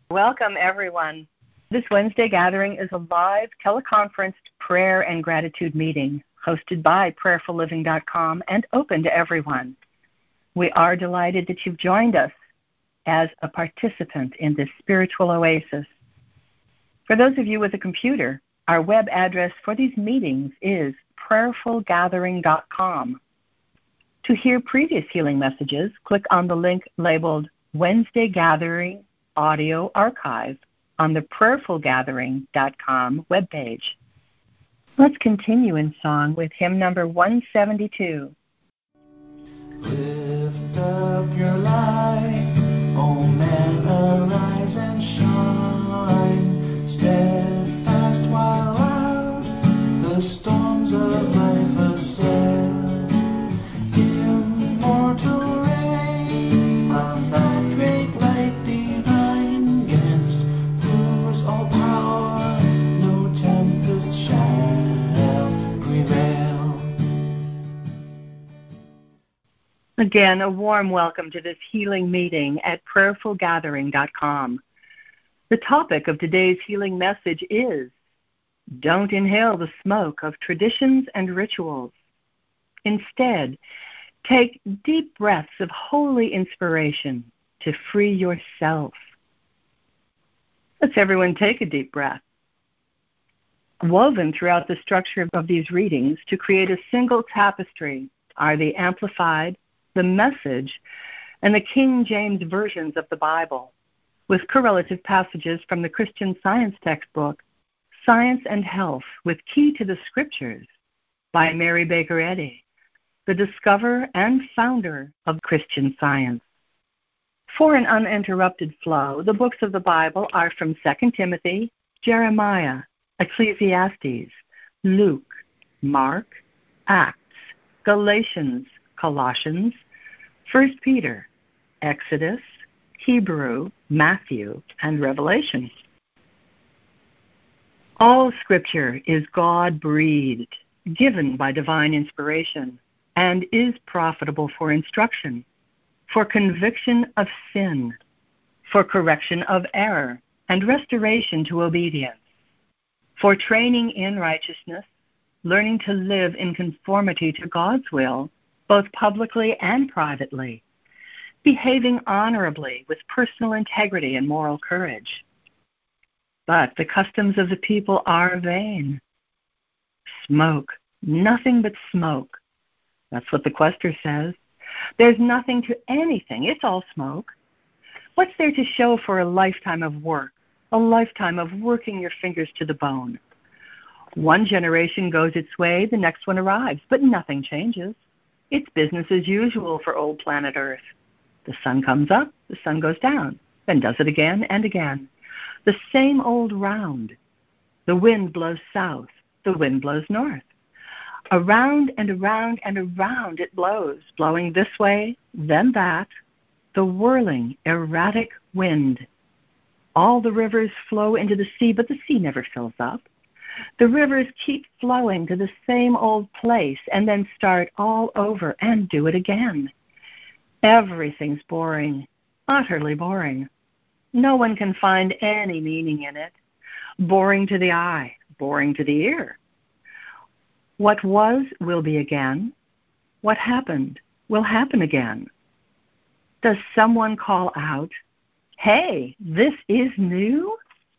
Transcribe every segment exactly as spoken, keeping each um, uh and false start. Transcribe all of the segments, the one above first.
Welcome, everyone. This Wednesday gathering is a live teleconferenced prayer and gratitude meeting hosted by prayerful living dot com and open to everyone. We are delighted that you've joined us as a participant in this spiritual oasis. For those of you with a computer, our web address for these meetings is prayerful gathering dot com. To hear previous healing messages, click on the link labeled Wednesday Gathering Audio Archive on the prayerful gathering dot com webpage. Let's continue in song with hymn number one seventy-two. Lift up your light, O man, arise and shine, steadfast while out the storms of life assail. Immortal ray of that great light divine, against whose all power no tempest shall prevail. Again, a warm welcome to this healing meeting at prayerful gathering dot com. The topic of today's healing message is, don't inhale the smoke of traditions and rituals. Instead, take deep breaths of holy inspiration to free yourself. Let's everyone take a deep breath. Woven throughout the structure of these readings to create a single tapestry are the Amplified, the Message, and the King James versions of the Bible, with correlative passages from the Christian Science textbook, Science and Health with Key to the Scriptures by Mary Baker Eddy, the discoverer and founder of Christian Science. For an uninterrupted flow, the books of the Bible are from Second Timothy, Jeremiah, Ecclesiastes, Luke, Mark, Acts, Galatians, Colossians, First Peter, Exodus, Hebrew, Matthew, and Revelation. All Scripture is God-breathed, given by divine inspiration, and is profitable for instruction, for conviction of sin, for correction of error, and restoration to obedience, for training in righteousness, learning to live in conformity to God's will, both publicly and privately, behaving honorably with personal integrity and moral courage. But the customs of the people are vain. Smoke, nothing but smoke. That's what the quester says. There's nothing to anything. It's all smoke. What's there to show for a lifetime of work, a lifetime of working your fingers to the bone? One generation goes its way, the next one arrives, but nothing changes. It's business as usual for old planet Earth. The sun comes up, the sun goes down, then does it again and again. The same old round. The wind blows south, the wind blows north. Around and around and around it blows, blowing this way, then that, the whirling, erratic wind. All the rivers flow into the sea, but the sea never fills up. The rivers keep flowing to the same old place and then start all over and do it again. Everything's boring, utterly boring. No one can find any meaning in it. Boring to the eye, boring to the ear. What was will be again. What happened will happen again. Does someone call out, "Hey, this is new"?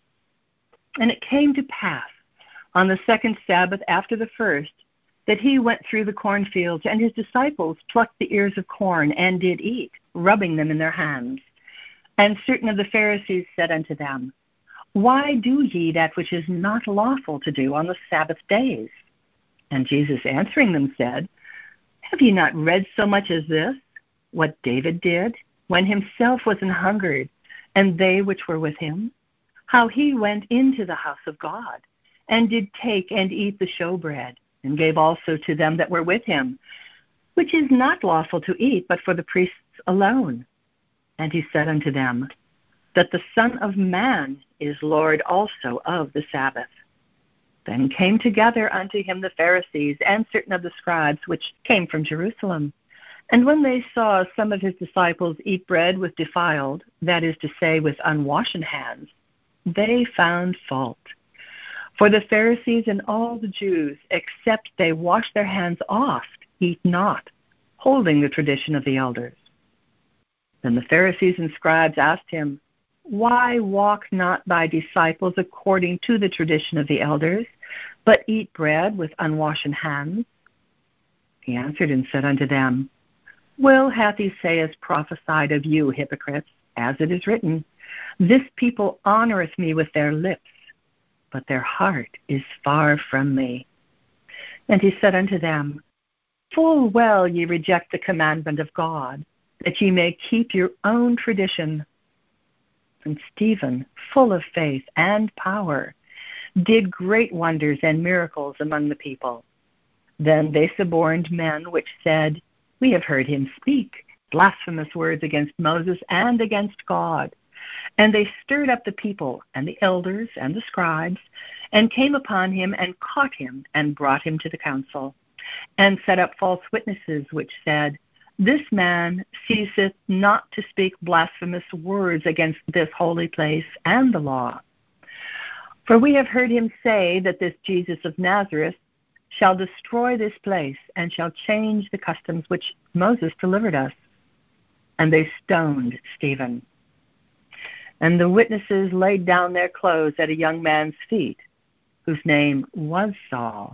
And it came to pass on the second Sabbath after the first, that he went through the cornfields, and his disciples plucked the ears of corn, and did eat, rubbing them in their hands. And certain of the Pharisees said unto them, Why do ye that which is not lawful to do on the Sabbath days? And Jesus answering them said, Have ye not read so much as this, what David did, when himself was an hungered, and they which were with him? How he went into the house of God, and did take and eat the showbread, and gave also to them that were with him, which is not lawful to eat, but for the priests alone. And he said unto them, That the Son of Man is Lord also of the Sabbath. Then came together unto him the Pharisees, and certain of the scribes, which came from Jerusalem, And when they saw some of his disciples eat bread with defiled, that is to say, with unwashen hands, they found fault. For the Pharisees and all the Jews, except they wash their hands oft, eat not, holding the tradition of the elders. Then the Pharisees and scribes asked him, Why walk not thy disciples according to the tradition of the elders, but eat bread with unwashen hands? He answered and said unto them, Well hath Esaias prophesied of you, hypocrites, as it is written, This people honoureth me with their lips, but their heart is far from me. And he said unto them, Full well ye reject the commandment of God, that ye may keep your own tradition. And Stephen, full of faith and power, did great wonders and miracles among the people. Then they suborned men which said, We have heard him speak blasphemous words against Moses and against God. And they stirred up the people and the elders and the scribes, and came upon him and caught him and brought him to the council, and set up false witnesses which said, This man ceaseth not to speak blasphemous words against this holy place and the law. For we have heard him say that this Jesus of Nazareth shall destroy this place and shall change the customs which Moses delivered us. And they stoned Stephen. And the witnesses laid down their clothes at a young man's feet, whose name was Saul.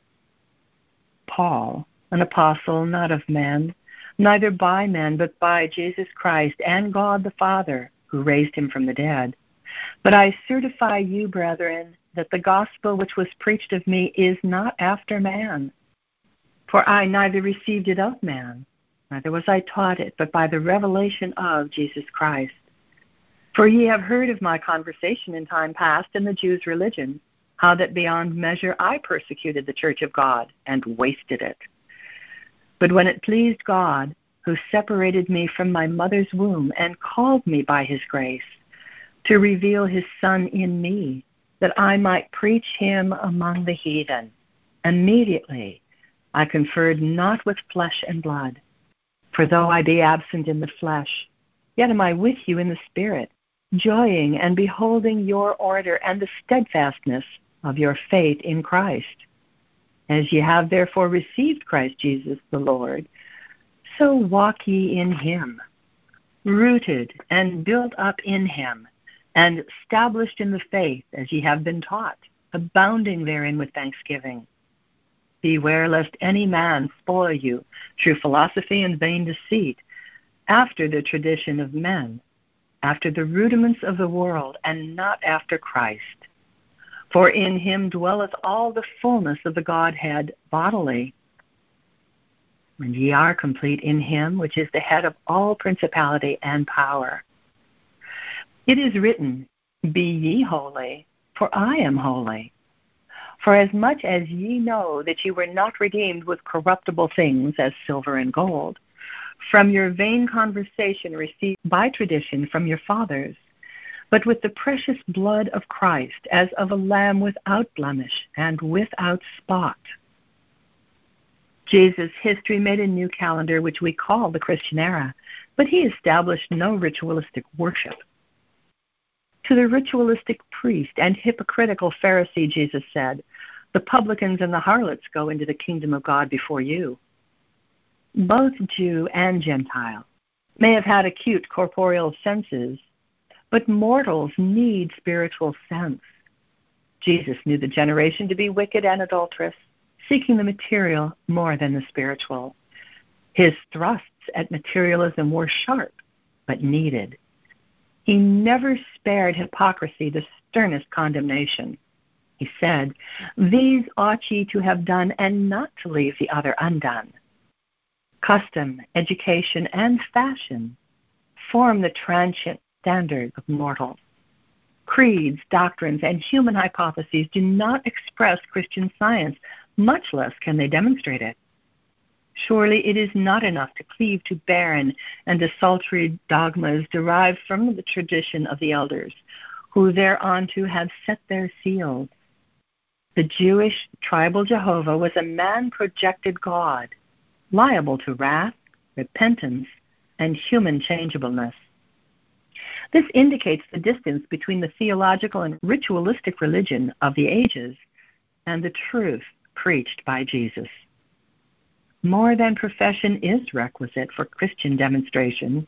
Paul, an apostle not of men, neither by men, but by Jesus Christ and God the Father, who raised him from the dead. But I certify you, brethren, that the gospel which was preached of me is not after man. For I neither received it of man, neither was I taught it, but by the revelation of Jesus Christ. For ye have heard of my conversation in time past in the Jews' religion, how that beyond measure I persecuted the church of God and wasted it. But when it pleased God, who separated me from my mother's womb and called me by his grace, to reveal his Son in me, that I might preach him among the heathen, immediately I conferred not with flesh and blood. For though I be absent in the flesh, yet am I with you in the Spirit, joying and beholding your order and the steadfastness of your faith in Christ. As ye have therefore received Christ Jesus the Lord, so walk ye in him, rooted and built up in him, and established in the faith as ye have been taught, abounding therein with thanksgiving. Beware lest any man spoil you through philosophy and vain deceit, after the tradition of men, after the rudiments of the world, and not after Christ. For in him dwelleth all the fullness of the Godhead bodily. And ye are complete in him, which is the head of all principality and power. It is written, Be ye holy, for I am holy. For as much as ye know that ye were not redeemed with corruptible things, as silver and gold, from your vain conversation received by tradition from your fathers, but with the precious blood of Christ, as of a lamb without blemish and without spot. Jesus' history made a new calendar, which we call the Christian era, but he established no ritualistic worship. To the ritualistic priest and hypocritical Pharisee, Jesus said, The publicans and the harlots go into the kingdom of God before you. Both Jew and Gentile may have had acute corporeal senses, but mortals need spiritual sense. Jesus knew the generation to be wicked and adulterous, seeking the material more than the spiritual. His thrusts at materialism were sharp, but needed. He never spared hypocrisy the sternest condemnation. He said, These ought ye to have done, and not to leave the other undone. Custom, education, and fashion form the transient standard of mortals. Creeds, doctrines, and human hypotheses do not express Christian science, much less can they demonstrate it. Surely it is not enough to cleave to barren and desultory dogmas derived from the tradition of the elders, who thereunto have set their seals. The Jewish tribal Jehovah was a man-projected God, liable to wrath, repentance, and human changeableness. This indicates the distance between the theological and ritualistic religion of the ages and the truth preached by Jesus. More than profession is requisite for Christian demonstration.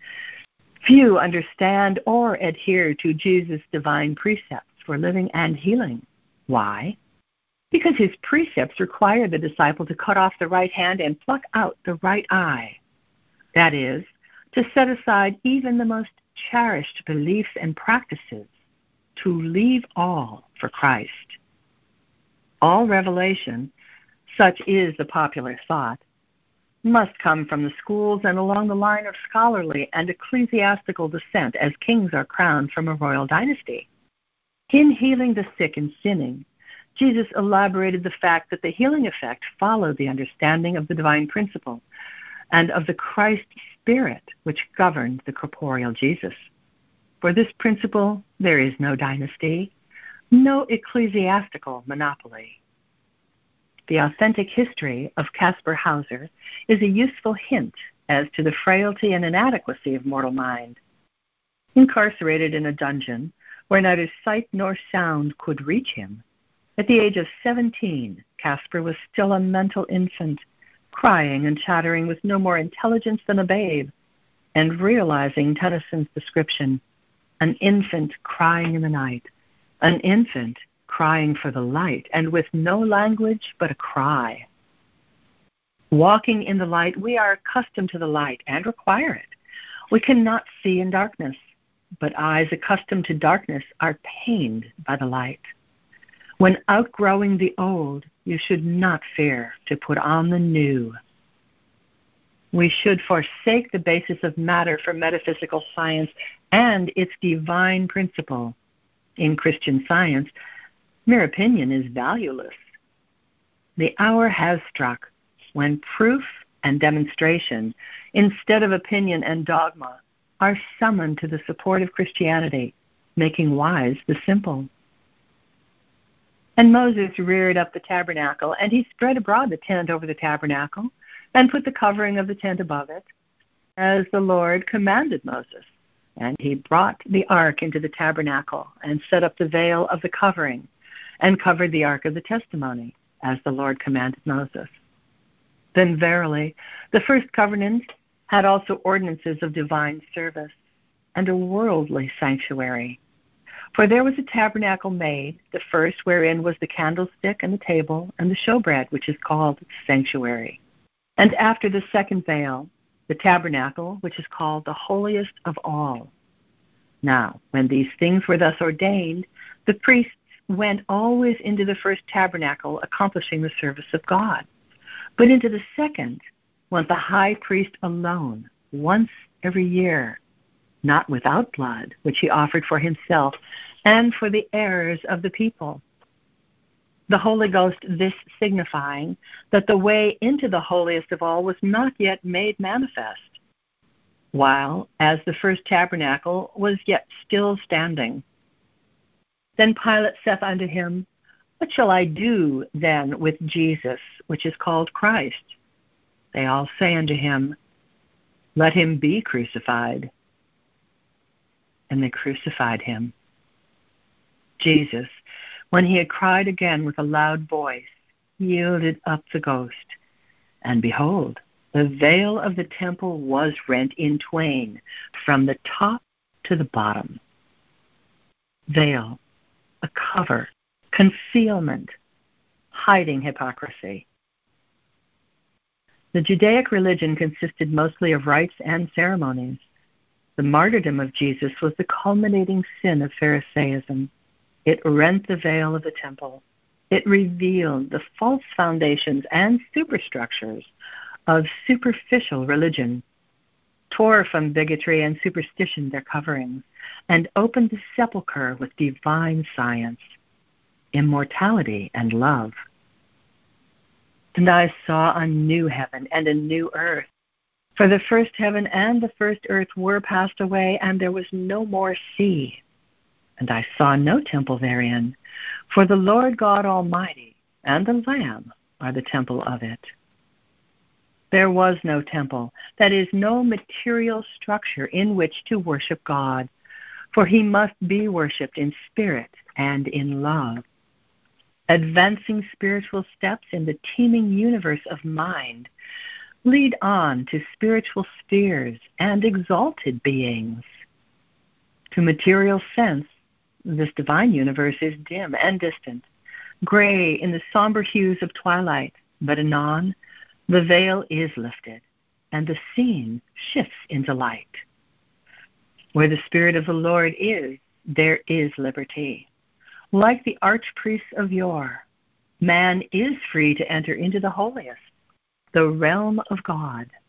Few understand or adhere to Jesus' divine precepts for living and healing. Why? Because his precepts require the disciple to cut off the right hand and pluck out the right eye. That is, to set aside even the most cherished beliefs and practices, to leave all for Christ. All revelation, such is the popular thought, must come from the schools and along the line of scholarly and ecclesiastical descent, as kings are crowned from a royal dynasty. In healing the sick and sinning, Jesus elaborated the fact that the healing effect followed the understanding of the divine principle and of the Christ Spirit which governed the corporeal Jesus. For this principle, there is no dynasty, no ecclesiastical monopoly. The authentic history of Caspar Hauser is a useful hint as to the frailty and inadequacy of mortal mind. Incarcerated in a dungeon where neither sight nor sound could reach him, at the age of seventeen, Caspar was still a mental infant, crying and chattering with no more intelligence than a babe, and realizing Tennyson's description, an infant crying in the night, an infant crying for the light, and with no language but a cry. Walking in the light, we are accustomed to the light and require it. We cannot see in darkness, but eyes accustomed to darkness are pained by the light. When outgrowing the old, you should not fear to put on the new. We should forsake the basis of matter for metaphysical science and its divine principle. In Christian Science, mere opinion is valueless. The hour has struck when proof and demonstration, instead of opinion and dogma, are summoned to the support of Christianity, making wise the simple. And Moses reared up the tabernacle, and he spread abroad the tent over the tabernacle, and put the covering of the tent above it, as the Lord commanded Moses. And he brought the ark into the tabernacle, and set up the veil of the covering, and covered the ark of the testimony, as the Lord commanded Moses. Then verily, the first covenant had also ordinances of divine service, and a worldly sanctuary. For there was a tabernacle made, the first wherein was the candlestick and the table and the showbread, which is called sanctuary. And after the second veil, the tabernacle, which is called the holiest of all. Now, when these things were thus ordained, the priests went always into the first tabernacle, accomplishing the service of God. But into the second went the high priest alone, once every year, not without blood, which he offered for himself and for the errors of the people. The Holy Ghost this signifying that the way into the holiest of all was not yet made manifest, while as the first tabernacle was yet still standing. Then Pilate saith unto him, What shall I do then with Jesus, which is called Christ? They all say unto him, Let him be crucified. And they crucified him. Jesus, when he had cried again with a loud voice, yielded up the ghost. And behold, the veil of the temple was rent in twain, from the top to the bottom. Veil, a cover, concealment, hiding hypocrisy. The Judaic religion consisted mostly of rites and ceremonies. The martyrdom of Jesus was the culminating sin of Pharisaism. It rent the veil of the temple. It revealed the false foundations and superstructures of superficial religion, tore from bigotry and superstition their coverings, and opened the sepulchre with divine science, immortality, and love. And I saw a new heaven and a new earth. For the first heaven and the first earth were passed away, and there was no more sea. And I saw no temple therein, for the Lord God Almighty and the Lamb are the temple of it. There was no temple, that is, no material structure in which to worship God, for he must be worshipped in spirit and in love. Advancing spiritual steps in the teeming universe of mind lead on to spiritual spheres and exalted beings. To material sense, this divine universe is dim and distant, gray in the somber hues of twilight, but anon the veil is lifted, and the scene shifts into light. Where the Spirit of the Lord is, there is liberty. Like the archpriests of yore, man is free to enter into the holiest, the realm of God.